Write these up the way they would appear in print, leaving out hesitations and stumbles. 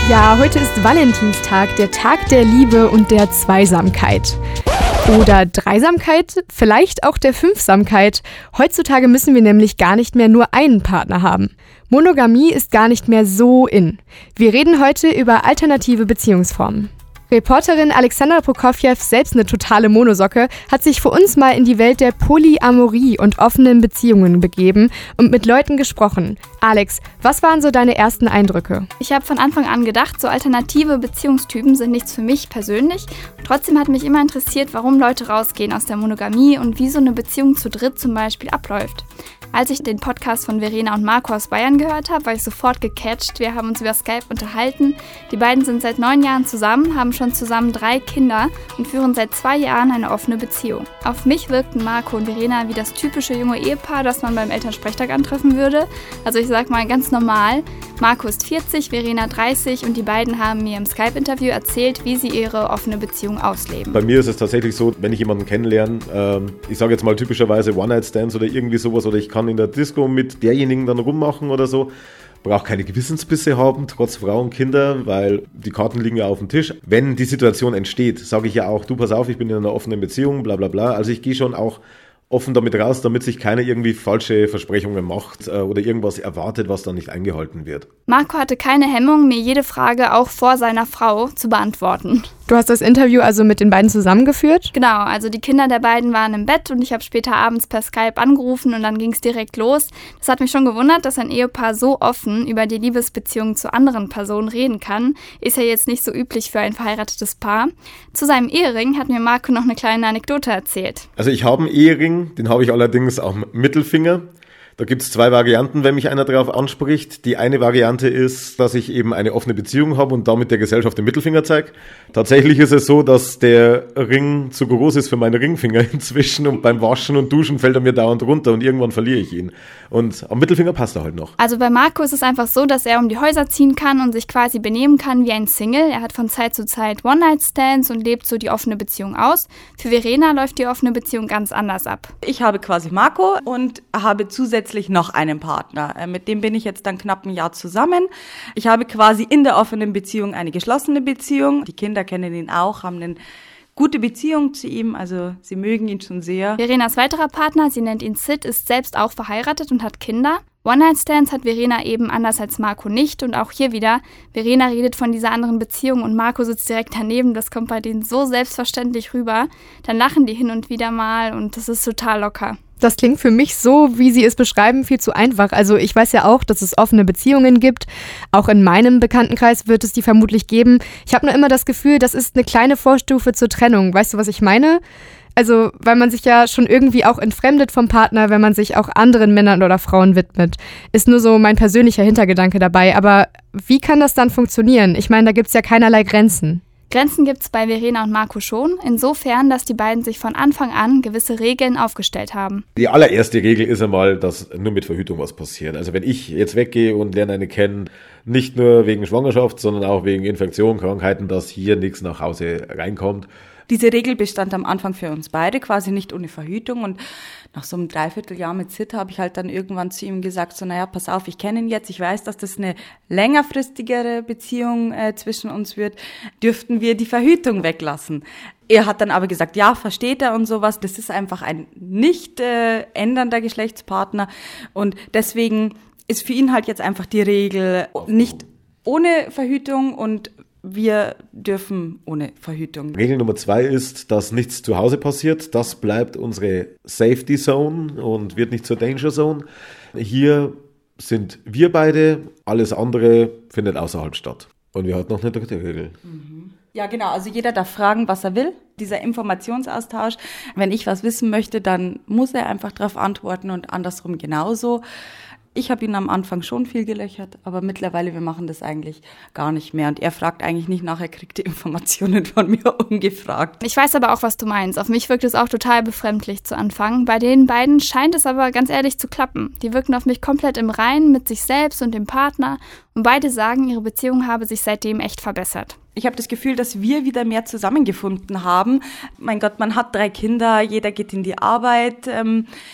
Ja, heute ist Valentinstag, der Tag der Liebe und der Zweisamkeit. Oder Dreisamkeit, vielleicht auch der Fünfsamkeit. Heutzutage müssen wir nämlich gar nicht mehr nur einen Partner haben. Monogamie ist gar nicht mehr so in. Wir reden heute über alternative Beziehungsformen. Reporterin Alexandra Prokofjew, selbst eine totale Monosocke, hat sich für uns mal in die Welt der Polyamorie und offenen Beziehungen begeben und mit Leuten gesprochen. Alex, was waren so deine ersten Eindrücke? Ich habe von Anfang an gedacht, so alternative Beziehungstypen sind nichts für mich persönlich. Trotzdem hat mich immer interessiert, warum Leute rausgehen aus der Monogamie und wie so eine Beziehung zu dritt zum Beispiel abläuft. Als ich den Podcast von Verena und Marco aus Bayern gehört habe, war ich sofort gecatcht. Wir haben uns über Skype unterhalten. Die beiden sind seit 9 Jahren zusammen, haben schon zusammen 3 Kinder und führen seit 2 Jahren eine offene Beziehung. Auf mich wirkten Marco und Verena wie das typische junge Ehepaar, das man beim Elternsprechtag antreffen würde. Also ich sag mal ganz normal. Marco ist 40, Verena 30 und die beiden haben mir im Skype-Interview erzählt, wie sie ihre offene Beziehung ausleben. Bei mir ist es tatsächlich so, wenn ich jemanden kennenlerne, ich sage jetzt mal typischerweise One-Night-Stands oder irgendwie sowas, oder ich kann in der Disco mit derjenigen dann rummachen oder so, brauche keine Gewissensbisse haben, trotz Frau und Kinder, weil die Karten liegen ja auf dem Tisch. Wenn die Situation entsteht, sage ich ja auch, du pass auf, ich bin in einer offenen Beziehung, bla bla bla. Also ich gehe schon auch offen damit raus, damit sich keiner irgendwie falsche Versprechungen macht oder irgendwas erwartet, was dann nicht eingehalten wird. Marco hatte keine Hemmung, mir jede Frage auch vor seiner Frau zu beantworten. Du hast das Interview also mit den beiden zusammengeführt? Genau, also die Kinder der beiden waren im Bett und ich habe später abends per Skype angerufen und dann ging es direkt los. Das hat mich schon gewundert, dass ein Ehepaar so offen über die Liebesbeziehung zu anderen Personen reden kann. Ist ja jetzt nicht so üblich für ein verheiratetes Paar. Zu seinem Ehering hat mir Marco noch eine kleine Anekdote erzählt. Also ich habe einen Ehering, den habe ich allerdings am Mittelfinger. Da gibt es 2 Varianten, wenn mich einer darauf anspricht. Die eine Variante ist, dass ich eben eine offene Beziehung habe und damit der Gesellschaft den Mittelfinger zeige. Tatsächlich ist es so, dass der Ring zu groß ist für meinen Ringfinger inzwischen und beim Waschen und Duschen fällt er mir dauernd runter und irgendwann verliere ich ihn. Und am Mittelfinger passt er halt noch. Also bei Marco ist es einfach so, dass er um die Häuser ziehen kann und sich quasi benehmen kann wie ein Single. Er hat von Zeit zu Zeit One-Night-Stands und lebt so die offene Beziehung aus. Für Verena läuft die offene Beziehung ganz anders ab. Ich habe quasi Marco und habe zusätzlich noch einen Partner. Mit dem bin ich jetzt dann knapp ein Jahr zusammen. Ich habe quasi in der offenen Beziehung eine geschlossene Beziehung. Die Kinder kennen ihn auch, haben eine gute Beziehung zu ihm, also sie mögen ihn schon sehr. Verenas weiterer Partner, sie nennt ihn Sid, ist selbst auch verheiratet und hat Kinder. One-Night-Stands hat Verena eben anders als Marco nicht und auch hier wieder, Verena redet von dieser anderen Beziehung und Marco sitzt direkt daneben, das kommt bei denen so selbstverständlich rüber. Dann lachen die hin und wieder mal und das ist total locker. Das klingt für mich so, wie Sie es beschreiben, viel zu einfach. Also ich weiß ja auch, dass es offene Beziehungen gibt. Auch in meinem Bekanntenkreis wird es die vermutlich geben. Ich habe nur immer das Gefühl, das ist eine kleine Vorstufe zur Trennung. Weißt du, was ich meine? Also, weil man sich ja schon irgendwie auch entfremdet vom Partner, wenn man sich auch anderen Männern oder Frauen widmet. Ist nur so mein persönlicher Hintergedanke dabei. Aber wie kann das dann funktionieren? Ich meine, da gibt es ja keinerlei Grenzen. Grenzen gibt es bei Verena und Marco schon, insofern, dass die beiden sich von Anfang an gewisse Regeln aufgestellt haben. Die allererste Regel ist einmal, dass nur mit Verhütung was passiert. Also wenn ich jetzt weggehe und lerne eine kennen, nicht nur wegen Schwangerschaft, sondern auch wegen Infektion, Krankheiten, dass hier nichts nach Hause reinkommt. Diese Regel bestand am Anfang für uns beide, quasi nicht ohne Verhütung. Und nach so einem Dreivierteljahr mit Sid habe ich halt dann irgendwann zu ihm gesagt, so naja, pass auf, ich kenne ihn jetzt, ich weiß, dass das eine längerfristigere Beziehung zwischen uns wird, dürften wir die Verhütung weglassen. Er hat dann aber gesagt, ja, versteht er und sowas, das ist einfach ein nicht ändernder Geschlechtspartner und deswegen ist für ihn halt jetzt einfach die Regel nicht ohne Verhütung und wir dürfen ohne Verhütung. Regel Nummer 2 ist, dass nichts zu Hause passiert. Das bleibt unsere Safety Zone und wird nicht zur Danger Zone. Hier sind wir beide, alles andere findet außerhalb statt. Und wir hatten noch eine 3. Regel. Ja, genau. Also jeder darf fragen, was er will. Dieser Informationsaustausch. Wenn ich was wissen möchte, dann muss er einfach darauf antworten und andersrum genauso. Ich habe ihn am Anfang schon viel gelöchert, aber mittlerweile, wir machen das eigentlich gar nicht mehr. Und er fragt eigentlich nicht nach, er kriegt die Informationen von mir ungefragt. Ich weiß aber auch, was du meinst. Auf mich wirkt es auch total befremdlich zu Anfang. Bei den beiden scheint es aber ganz ehrlich zu klappen. Die wirken auf mich komplett im Reinen mit sich selbst und dem Partner. Und beide sagen, ihre Beziehung habe sich seitdem echt verbessert. Ich habe das Gefühl, dass wir wieder mehr zusammengefunden haben. Mein Gott, man hat 3 Kinder, jeder geht in die Arbeit.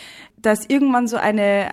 da ist irgendwann so eine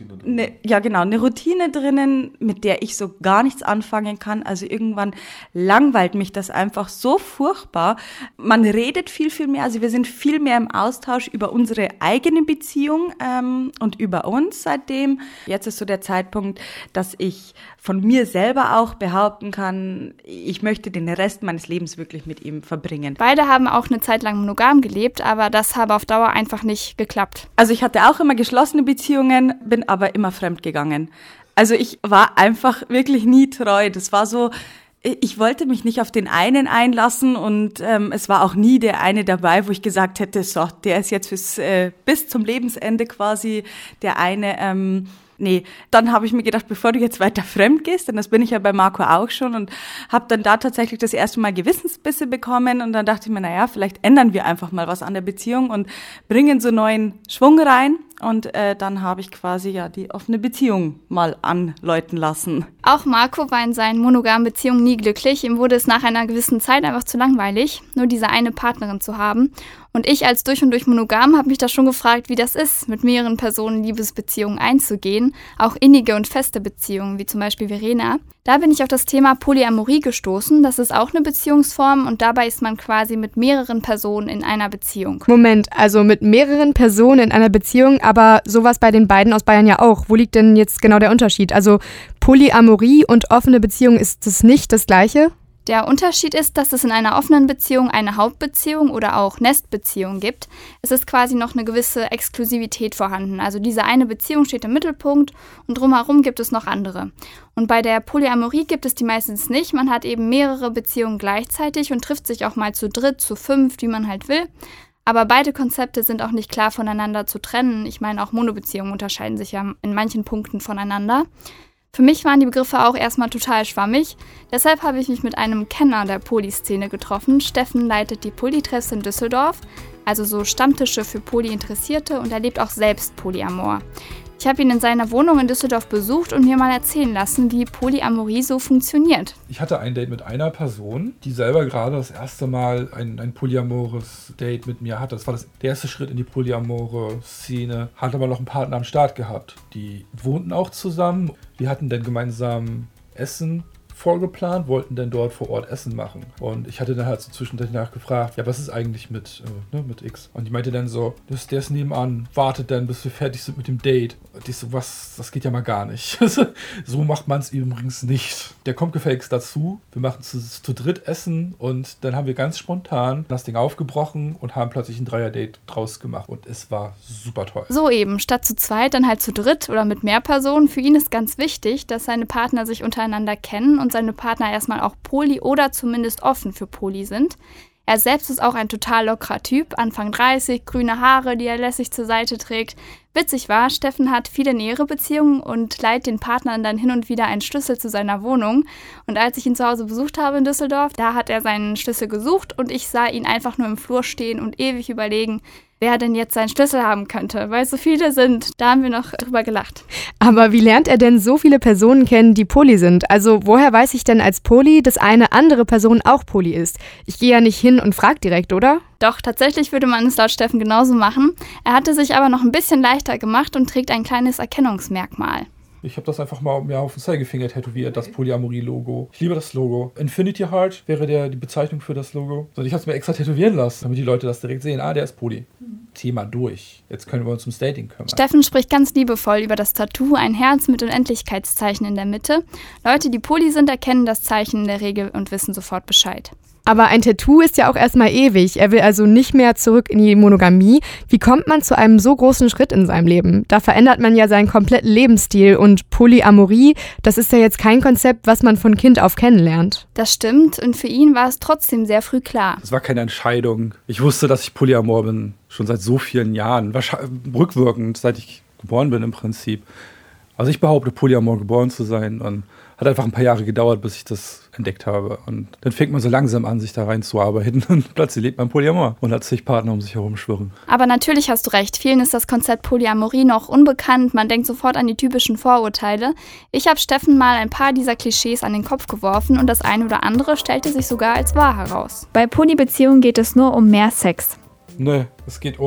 Routine drinnen, mit der ich so gar nichts anfangen kann. Also irgendwann langweilt mich das einfach so furchtbar. Man redet viel, viel mehr, also wir sind viel mehr im Austausch über unsere eigene Beziehung und über uns seitdem. Jetzt ist so der Zeitpunkt, dass ich von mir selber auch behaupten kann, ich möchte den Rest meines Lebens wirklich mit ihm verbringen. Beide haben auch eine Zeit lang monogam gelebt, aber das habe auf Dauer einfach nicht geklappt. Also ich hatte auch immer geschlossene Beziehungen, bin aber immer fremd gegangen. Also ich war einfach wirklich nie treu. Das war so, ich wollte mich nicht auf den einen einlassen und es war auch nie der eine dabei, wo ich gesagt hätte, so, der ist jetzt bis zum Lebensende quasi der eine. Nee, dann habe ich mir gedacht, bevor du jetzt weiter fremd gehst, denn das bin ich ja bei Marco auch schon und habe dann da tatsächlich das erste Mal Gewissensbisse bekommen und dann dachte ich mir, naja, vielleicht ändern wir einfach mal was an der Beziehung und bringen so neuen Schwung rein und dann habe ich quasi ja die offene Beziehung mal anläuten lassen. Auch Marco war in seinen monogamen Beziehungen nie glücklich. Ihm wurde es nach einer gewissen Zeit einfach zu langweilig, nur diese eine Partnerin zu haben. Und ich als durch und durch monogam habe mich da schon gefragt, wie das ist, mit mehreren Personen Liebesbeziehungen einzugehen, auch innige und feste Beziehungen, wie zum Beispiel Verena. Da bin ich auf das Thema Polyamorie gestoßen. Das ist auch eine Beziehungsform und dabei ist man quasi mit mehreren Personen in einer Beziehung. Moment, also mit mehreren Personen in einer Beziehung, aber sowas bei den beiden aus Bayern ja auch. Wo liegt denn jetzt genau der Unterschied? Also Polyamorie und offene Beziehung, ist das nicht das Gleiche? Der Unterschied ist, dass es in einer offenen Beziehung eine Hauptbeziehung oder auch Nestbeziehung gibt. Es ist quasi noch eine gewisse Exklusivität vorhanden. Also diese eine Beziehung steht im Mittelpunkt und drumherum gibt es noch andere. Und bei der Polyamorie gibt es die meistens nicht. Man hat eben mehrere Beziehungen gleichzeitig und trifft sich auch mal zu dritt, zu fünft, wie man halt will. Aber beide Konzepte sind auch nicht klar voneinander zu trennen. Ich meine, auch Monobeziehungen unterscheiden sich ja in manchen Punkten voneinander. Für mich waren die Begriffe auch erstmal total schwammig. Deshalb habe ich mich mit einem Kenner der Poly-Szene getroffen. Steffen leitet die Polytreffs in Düsseldorf, also so Stammtische für Poly-Interessierte und er lebt auch selbst Polyamor. Ich habe ihn in seiner Wohnung in Düsseldorf besucht und mir mal erzählen lassen, wie Polyamorie so funktioniert. Ich hatte ein Date mit einer Person, die selber gerade das erste Mal ein polyamores Date mit mir hatte. Das war der erste Schritt in die polyamore Szene. Hat aber noch einen Partner am Start gehabt. Die wohnten auch zusammen. Wir hatten dann gemeinsam Essen vorgeplant, wollten dann dort vor Ort Essen machen. Und ich hatte dann halt so zwischendurch nachgefragt, ja, was ist eigentlich mit X? Und die meinte dann so, der ist nebenan, wartet dann, bis wir fertig sind mit dem Date. Und ich so, das geht ja mal gar nicht. So macht man es übrigens nicht. Der kommt gefälligst dazu, wir machen zu dritt Essen und dann haben wir ganz spontan das Ding aufgebrochen und haben plötzlich ein Dreier-Date draus gemacht. Und es war super toll. So eben, statt zu zweit, dann halt zu dritt oder mit mehr Personen. Für ihn ist ganz wichtig, dass seine Partner sich untereinander kennen und seine Partner erstmal auch poly oder zumindest offen für poly sind. Er selbst ist auch ein total lockerer Typ, Anfang 30, grüne Haare, die er lässig zur Seite trägt. Witzig war, Steffen hat viele nähere Beziehungen und leiht den Partnern dann hin und wieder einen Schlüssel zu seiner Wohnung. Und als ich ihn zu Hause besucht habe in Düsseldorf, da hat er seinen Schlüssel gesucht und ich sah ihn einfach nur im Flur stehen und ewig überlegen, wer denn jetzt seinen Schlüssel haben könnte, weil es so viele sind. Da haben wir noch drüber gelacht. Aber wie lernt er denn so viele Personen kennen, die poly sind? Also woher weiß ich denn als Poly, dass eine andere Person auch poly ist? Ich gehe ja nicht hin und frage direkt, oder? Doch, tatsächlich würde man es laut Steffen genauso machen. Er hatte sich aber noch ein bisschen leichter gemacht und trägt ein kleines Erkennungsmerkmal. Ich habe das einfach mal mir auf den Zeigefinger tätowiert, das Polyamorie-Logo. Ich liebe das Logo. Infinity Heart wäre die Bezeichnung für das Logo. Und ich habe es mir extra tätowieren lassen, damit die Leute das direkt sehen. Der ist Poly. Thema durch. Jetzt können wir uns ums Dating kümmern. Steffen spricht ganz liebevoll über das Tattoo, ein Herz mit Unendlichkeitszeichen in der Mitte. Leute, die Poly sind, erkennen das Zeichen in der Regel und wissen sofort Bescheid. Aber ein Tattoo ist ja auch erstmal ewig. Er will also nicht mehr zurück in die Monogamie. Wie kommt man zu einem so großen Schritt in seinem Leben? Da verändert man ja seinen kompletten Lebensstil und Polyamorie, das ist ja jetzt kein Konzept, was man von Kind auf kennenlernt. Das stimmt und für ihn war es trotzdem sehr früh klar. Es war keine Entscheidung. Ich wusste, dass ich polyamor bin, schon seit so vielen Jahren. Rückwirkend, seit ich geboren bin im Prinzip. Also ich behaupte, polyamor geboren zu sein und hat einfach ein paar Jahre gedauert, bis ich das entdeckt habe. Und dann fängt man so langsam an, sich da reinzuarbeiten und plötzlich lebt man Polyamor und hat zig Partner um sich herum schwirren. Aber natürlich hast du recht, vielen ist das Konzept Polyamorie noch unbekannt, man denkt sofort an die typischen Vorurteile. Ich habe Steffen mal ein paar dieser Klischees an den Kopf geworfen und das eine oder andere stellte sich sogar als wahr heraus. Bei Polybeziehungen geht es nur um mehr Sex. Nee, es geht um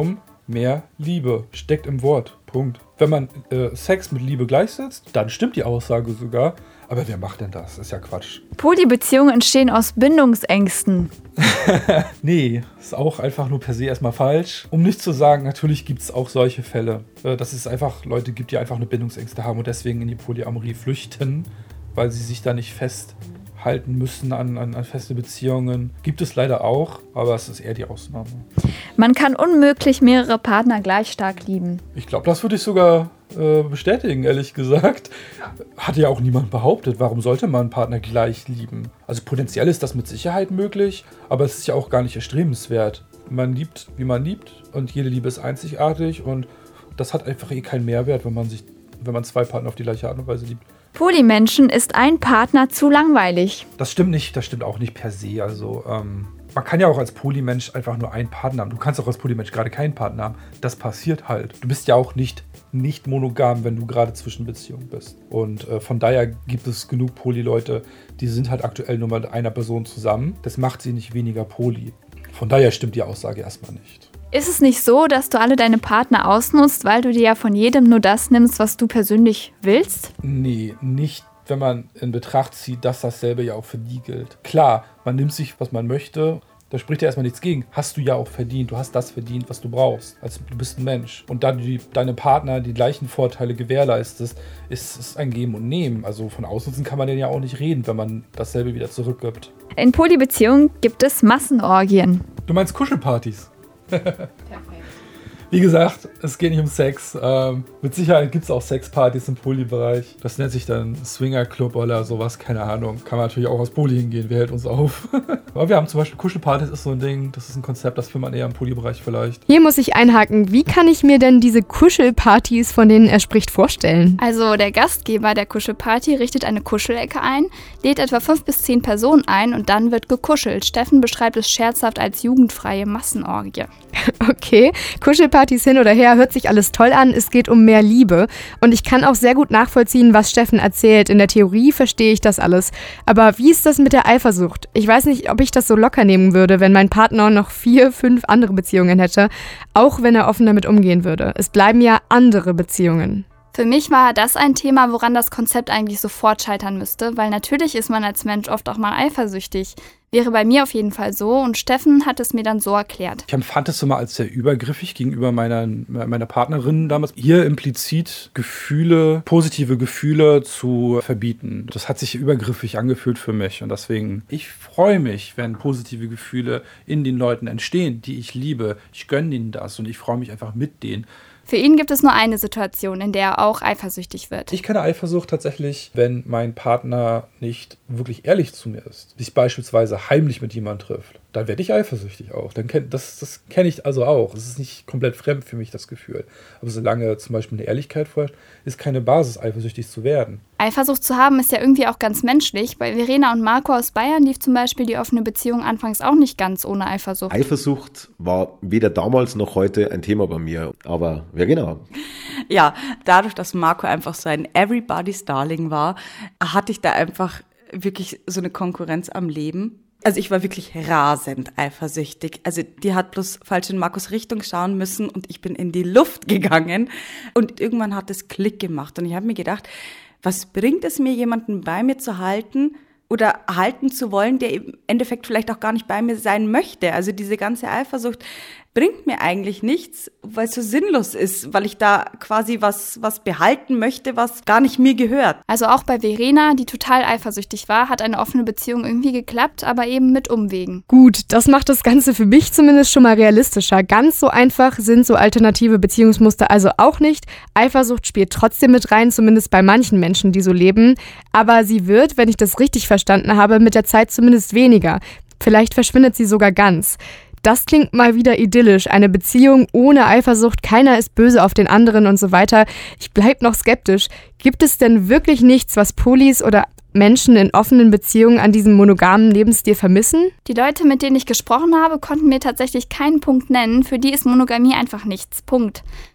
mehr Liebe. Steckt im Wort. Punkt. Wenn man Sex mit Liebe gleichsetzt, dann stimmt die Aussage sogar. Aber wer macht denn das? Ist ja Quatsch. Polybeziehungen entstehen aus Bindungsängsten. Nee, ist auch einfach nur per se erstmal falsch. Um nicht zu sagen, natürlich gibt es auch solche Fälle. Dass es einfach Leute gibt, die einfach eine Bindungsängste haben und deswegen in die Polyamorie flüchten, weil sie sich da nicht festhalten müssen an feste Beziehungen. Gibt es leider auch, aber es ist eher die Ausnahme. Man kann unmöglich mehrere Partner gleich stark lieben. Ich glaube, das würde ich sogar bestätigen, ehrlich gesagt. Hat ja auch niemand behauptet. Warum sollte man einen Partner gleich lieben? Also potenziell ist das mit Sicherheit möglich, aber es ist ja auch gar nicht erstrebenswert. Man liebt, wie man liebt und jede Liebe ist einzigartig und das hat einfach keinen Mehrwert, wenn man zwei Partner auf die gleiche Art und Weise liebt. Polymenschen ist ein Partner zu langweilig. Das stimmt nicht, das stimmt auch nicht per se. Also man kann ja auch als Polymensch einfach nur einen Partner haben. Du kannst auch als Polymensch gerade keinen Partner haben. Das passiert halt. Du bist ja auch nicht monogam, wenn du gerade zwischen Beziehungen bist. Und von daher gibt es genug Poly-Leute, die sind halt aktuell nur mit einer Person zusammen. Das macht sie nicht weniger Poly. Von daher stimmt die Aussage erstmal nicht. Ist es nicht so, dass du alle deine Partner ausnutzt, weil du dir ja von jedem nur das nimmst, was du persönlich willst? Nee, nicht, wenn man in Betracht zieht, dass dasselbe ja auch für die gilt. Klar, man nimmt sich, was man möchte. Da spricht ja erstmal nichts gegen. Hast du ja auch verdient. Du hast das verdient, was du brauchst. Also du bist ein Mensch. Und da du deine Partner die gleichen Vorteile gewährleistest, ist es ein Geben und Nehmen. Also von Ausnutzen kann man denen ja auch nicht reden, wenn man dasselbe wieder zurückgibt. In Polybeziehungen gibt es Massenorgien. Du meinst Kuschelpartys? Perfekt. Wie gesagt, es geht nicht um Sex. Mit Sicherheit gibt es auch Sexpartys im Poly-Bereich. Das nennt sich dann Swingerclub oder sowas, keine Ahnung. Kann man natürlich auch aus Poly hingehen, wer hält uns auf? Aber wir haben zum Beispiel Kuschelpartys, ist so ein Ding. Das ist ein Konzept, das findet man eher im Poly-Bereich vielleicht. Hier muss ich einhaken. Wie kann ich mir denn diese Kuschelpartys, von denen er spricht, vorstellen? Also der Gastgeber der Kuschelparty richtet eine Kuschelecke ein, lädt etwa 5 bis 10 Personen ein und dann wird gekuschelt. Steffen beschreibt es scherzhaft als jugendfreie Massenorgie. Okay, Kuschelpartys hin oder her, hört sich alles toll an, es geht um mehr Liebe. Und ich kann auch sehr gut nachvollziehen, was Steffen erzählt. In der Theorie verstehe ich das alles. Aber wie ist das mit der Eifersucht? Ich weiß nicht, ob ich das so locker nehmen würde, wenn mein Partner noch 4, 5 andere Beziehungen hätte, auch wenn er offen damit umgehen würde. Es bleiben ja andere Beziehungen. Für mich war das ein Thema, woran das Konzept eigentlich sofort scheitern müsste, weil natürlich ist man als Mensch oft auch mal eifersüchtig. Wäre bei mir auf jeden Fall so und Steffen hat es mir dann so erklärt. Ich empfand es so mal als sehr übergriffig gegenüber meiner Partnerin damals. Hier implizit positive Gefühle zu verbieten. Das hat sich übergriffig angefühlt für mich und deswegen, ich freue mich, wenn positive Gefühle in den Leuten entstehen, die ich liebe. Ich gönne ihnen das und ich freue mich einfach mit denen. Für ihn gibt es nur eine Situation, in der er auch eifersüchtig wird. Ich kenne Eifersucht tatsächlich, wenn mein Partner nicht wirklich ehrlich zu mir ist. Sich beispielsweise heimlich mit jemandem trifft. Dann werde ich eifersüchtig auch. Das kenne ich also auch. Es ist nicht komplett fremd für mich, das Gefühl. Aber solange zum Beispiel eine Ehrlichkeit vorherrscht, ist keine Basis, eifersüchtig zu werden. Eifersucht zu haben ist ja irgendwie auch ganz menschlich. Bei Verena und Marco aus Bayern lief zum Beispiel die offene Beziehung anfangs auch nicht ganz ohne Eifersucht. Eifersucht war weder damals noch heute ein Thema bei mir. Aber wer genau? Ja, dadurch, dass Marco einfach so ein Everybody's Darling war, hatte ich da einfach wirklich so eine Konkurrenz am Leben. Also ich war wirklich rasend eifersüchtig. Also die hat bloß falsch in Marcos Richtung schauen müssen und ich bin in die Luft gegangen. Und irgendwann hat es Klick gemacht und ich habe mir gedacht, was bringt es mir, jemanden bei mir zu halten oder halten zu wollen, der im Endeffekt vielleicht auch gar nicht bei mir sein möchte? Also diese ganze Eifersucht bringt mir eigentlich nichts, weil es so sinnlos ist, weil ich da quasi was behalten möchte, was gar nicht mir gehört. Also auch bei Verena, die total eifersüchtig war, hat eine offene Beziehung irgendwie geklappt, aber eben mit Umwegen. Gut, das macht das Ganze für mich zumindest schon mal realistischer. Ganz so einfach sind so alternative Beziehungsmuster also auch nicht. Eifersucht spielt trotzdem mit rein, zumindest bei manchen Menschen, die so leben. Aber sie wird, wenn ich das richtig verstanden habe, mit der Zeit zumindest weniger. Vielleicht verschwindet sie sogar ganz. Das klingt mal wieder idyllisch. Eine Beziehung ohne Eifersucht, keiner ist böse auf den anderen und so weiter. Ich bleib noch skeptisch. Gibt es denn wirklich nichts, was Polis oder Menschen in offenen Beziehungen an diesem monogamen Lebensstil vermissen? Die Leute, mit denen ich gesprochen habe, konnten mir tatsächlich keinen Punkt nennen. Für die ist Monogamie einfach nichts. Punkt.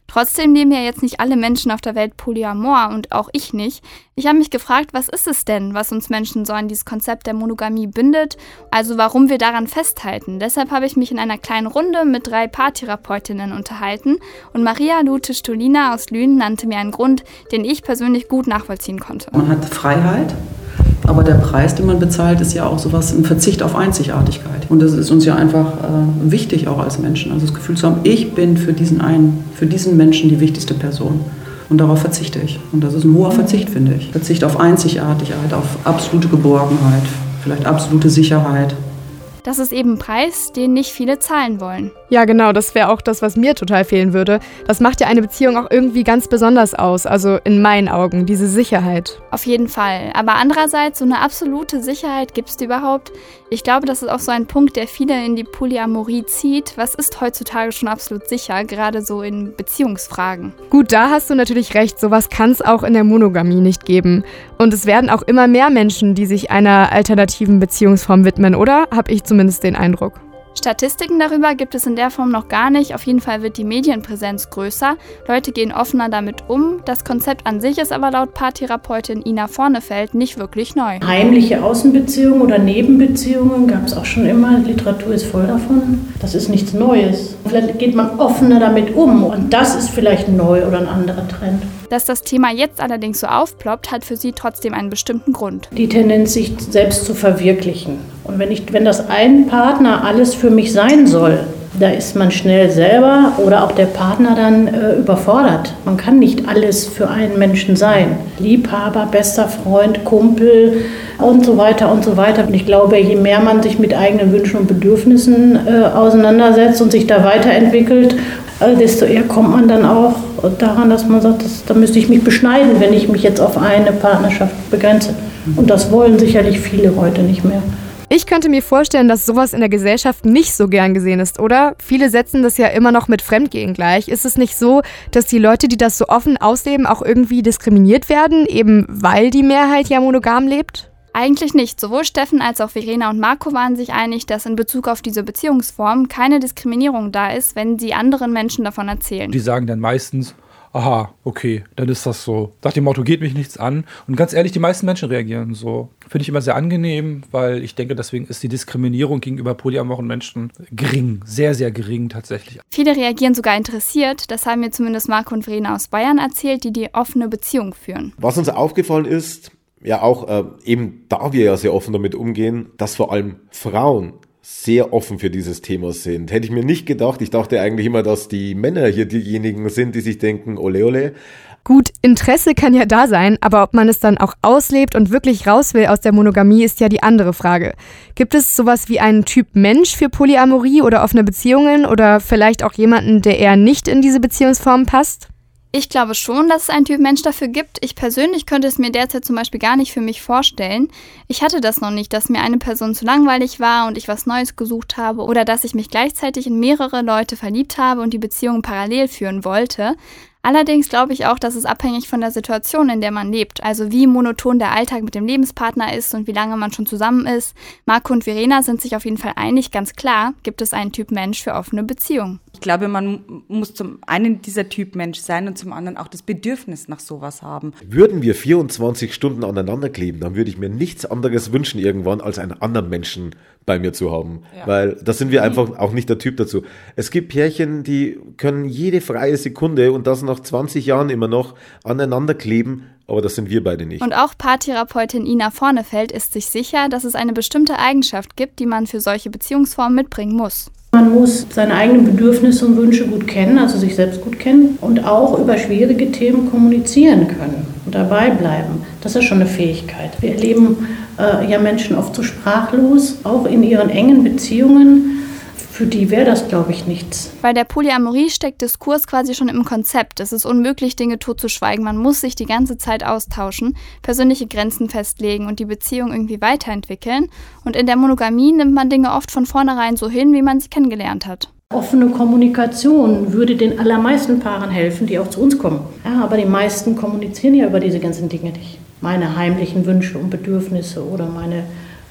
Trotzdem leben ja jetzt nicht alle Menschen auf der Welt polyamor und auch ich nicht. Ich habe mich gefragt, was ist es denn, was uns Menschen so an dieses Konzept der Monogamie bindet, also warum wir daran festhalten. Deshalb habe ich mich in einer kleinen Runde mit 3 Paartherapeutinnen unterhalten und Maria Lute-Stolina aus Lünen nannte mir einen Grund, den ich persönlich gut nachvollziehen konnte. Man hat Freiheit, aber der Preis, den man bezahlt, ist ja auch sowas, ein Verzicht auf Einzigartigkeit. Und das ist uns ja einfach wichtig, auch als Menschen. Also das Gefühl zu haben, ich bin für diesen Menschen die wichtigste Person. Und darauf verzichte ich. Und das ist ein hoher Verzicht, finde ich. Verzicht auf Einzigartigkeit, auf absolute Geborgenheit, vielleicht absolute Sicherheit. Das ist eben ein Preis, den nicht viele zahlen wollen. Ja, genau, das wäre auch das, was mir total fehlen würde. Das macht ja eine Beziehung auch irgendwie ganz besonders aus, also in meinen Augen, diese Sicherheit. Auf jeden Fall. Aber andererseits, so eine absolute Sicherheit gibt es die überhaupt? Ich glaube, das ist auch so ein Punkt, der viele in die Polyamorie zieht. Was ist heutzutage schon absolut sicher, gerade so in Beziehungsfragen? Gut, da hast du natürlich recht, sowas kann es auch in der Monogamie nicht geben. Und es werden auch immer mehr Menschen, die sich einer alternativen Beziehungsform widmen, oder? Habe ich zumindest den Eindruck. Statistiken darüber gibt es in der Form noch gar nicht. Auf jeden Fall wird die Medienpräsenz größer. Leute gehen offener damit um. Das Konzept an sich ist aber laut Paartherapeutin Ina Vornefeld nicht wirklich neu. Heimliche Außenbeziehungen oder Nebenbeziehungen gab es auch schon immer. Die Literatur ist voll davon. Das ist nichts Neues. Vielleicht geht man offener damit um und das ist vielleicht neu oder ein anderer Trend. Dass das Thema jetzt allerdings so aufploppt, hat für sie trotzdem einen bestimmten Grund. Die Tendenz, sich selbst zu verwirklichen. Und wenn das ein Partner alles für mich sein soll, da ist man schnell selber oder auch der Partner dann überfordert. Man kann nicht alles für einen Menschen sein. Liebhaber, bester Freund, Kumpel und so weiter und so weiter. Und ich glaube, je mehr man sich mit eigenen Wünschen und Bedürfnissen auseinandersetzt und sich da weiterentwickelt, desto eher kommt man dann auch daran, dass man sagt, da müsste ich mich beschneiden, wenn ich mich jetzt auf eine Partnerschaft begrenze. Und das wollen sicherlich viele heute nicht mehr. Ich könnte mir vorstellen, dass sowas in der Gesellschaft nicht so gern gesehen ist, oder? Viele setzen das ja immer noch mit Fremdgehen gleich. Ist es nicht so, dass die Leute, die das so offen ausleben, auch irgendwie diskriminiert werden, eben weil die Mehrheit ja monogam lebt? Eigentlich nicht. Sowohl Steffen als auch Verena und Marco waren sich einig, dass in Bezug auf diese Beziehungsform keine Diskriminierung da ist, wenn sie anderen Menschen davon erzählen. Die sagen dann meistens, aha, okay, dann ist das so. Nach dem Motto, geht mich nichts an. Und ganz ehrlich, die meisten Menschen reagieren so. Finde ich immer sehr angenehm, weil ich denke, deswegen ist die Diskriminierung gegenüber polyamoren Menschen gering. Sehr, sehr gering tatsächlich. Viele reagieren sogar interessiert. Das haben mir zumindest Marco und Verena aus Bayern erzählt, die offene Beziehung führen. Was uns aufgefallen ist, ja auch eben da wir ja sehr offen damit umgehen, dass vor allem Frauen sehr offen für dieses Thema sind. Hätte ich mir nicht gedacht. Ich dachte eigentlich immer, dass die Männer hier diejenigen sind, die sich denken, ole ole. Gut, Interesse kann ja da sein, aber ob man es dann auch auslebt und wirklich raus will aus der Monogamie, ist ja die andere Frage. Gibt es sowas wie einen Typ Mensch für Polyamorie oder offene Beziehungen oder vielleicht auch jemanden, der eher nicht in diese Beziehungsform passt? Ich glaube schon, dass es einen Typ Mensch dafür gibt. Ich persönlich könnte es mir derzeit zum Beispiel gar nicht für mich vorstellen. Ich hatte das noch nicht, dass mir eine Person zu langweilig war und ich was Neues gesucht habe oder dass ich mich gleichzeitig in mehrere Leute verliebt habe und die Beziehung parallel führen wollte. Allerdings glaube ich auch, dass es abhängig von der Situation, in der man lebt, also wie monoton der Alltag mit dem Lebenspartner ist und wie lange man schon zusammen ist. Marco und Verena sind sich auf jeden Fall einig, ganz klar, gibt es einen Typ Mensch für offene Beziehungen. Ich glaube, man muss zum einen dieser Typ Mensch sein und zum anderen auch das Bedürfnis nach sowas haben. Würden wir 24 Stunden aneinander kleben, dann würde ich mir nichts anderes wünschen irgendwann, als einen anderen Menschen bei mir zu haben. Ja. Weil da sind wir einfach auch nicht der Typ dazu. Es gibt Pärchen, die können jede freie Sekunde und das nach 20 Jahren immer noch aneinander kleben, aber das sind wir beide nicht. Und auch Paartherapeutin Ina Vornefeld ist sich sicher, dass es eine bestimmte Eigenschaft gibt, die man für solche Beziehungsformen mitbringen muss. Man muss seine eigenen Bedürfnisse und Wünsche gut kennen, also sich selbst gut kennen und auch über schwierige Themen kommunizieren können und dabei bleiben. Das ist schon eine Fähigkeit. Wir erleben ja Menschen oft so sprachlos, auch in ihren engen Beziehungen. Für die wäre das, glaube ich, nichts. Bei der Polyamorie steckt Diskurs quasi schon im Konzept. Es ist unmöglich, Dinge totzuschweigen. Man muss sich die ganze Zeit austauschen, persönliche Grenzen festlegen und die Beziehung irgendwie weiterentwickeln. Und in der Monogamie nimmt man Dinge oft von vornherein so hin, wie man sie kennengelernt hat. Offene Kommunikation würde den allermeisten Paaren helfen, die auch zu uns kommen. Ja, aber die meisten kommunizieren ja über diese ganzen Dinge nicht. Meine heimlichen Wünsche und Bedürfnisse oder meine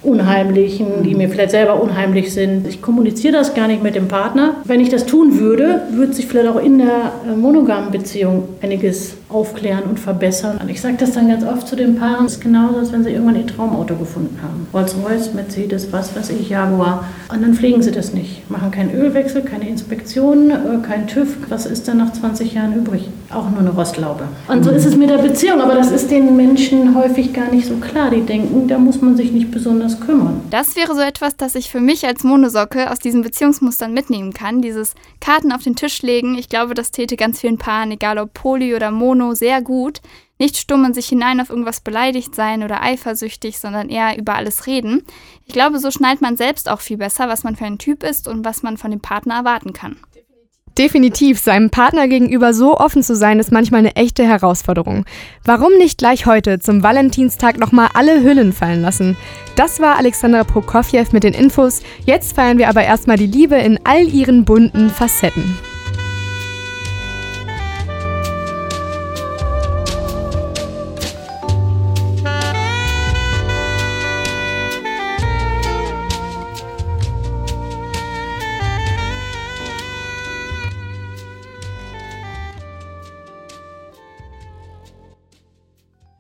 Unheimlichen, die mir vielleicht selber unheimlich sind. Ich kommuniziere das gar nicht mit dem Partner. Wenn ich das tun würde, würde sich vielleicht auch in der monogamen Beziehung einiges aufklären und verbessern. Und ich sage das dann ganz oft zu den Paaren, es ist genauso, als wenn sie irgendwann ihr Traumauto gefunden haben. Rolls-Royce, Mercedes, was weiß ich, Jaguar. Und dann pflegen sie das nicht. Machen keinen Ölwechsel, keine Inspektionen, kein TÜV. Was ist dann nach 20 Jahren übrig? Auch nur eine Rostlaube. Und so ist es mit der Beziehung. Aber das ist den Menschen häufig gar nicht so klar. Die denken, da muss man sich nicht besonders kümmern. Das wäre so etwas, das ich für mich als Monosocke aus diesen Beziehungsmustern mitnehmen kann. Dieses Karten auf den Tisch legen. Ich glaube, das täte ganz vielen Paaren, egal ob Poly oder Mono, sehr gut. Nicht stumm in sich hinein auf irgendwas beleidigt sein oder eifersüchtig, sondern eher über alles reden. Ich glaube, so schnallt man selbst auch viel besser, was man für ein Typ ist und was man von dem Partner erwarten kann. Definitiv, seinem Partner gegenüber so offen zu sein, ist manchmal eine echte Herausforderung. Warum nicht gleich heute zum Valentinstag nochmal alle Hüllen fallen lassen? Das war Alexandra Prokofjew mit den Infos. Jetzt feiern wir aber erstmal die Liebe in all ihren bunten Facetten.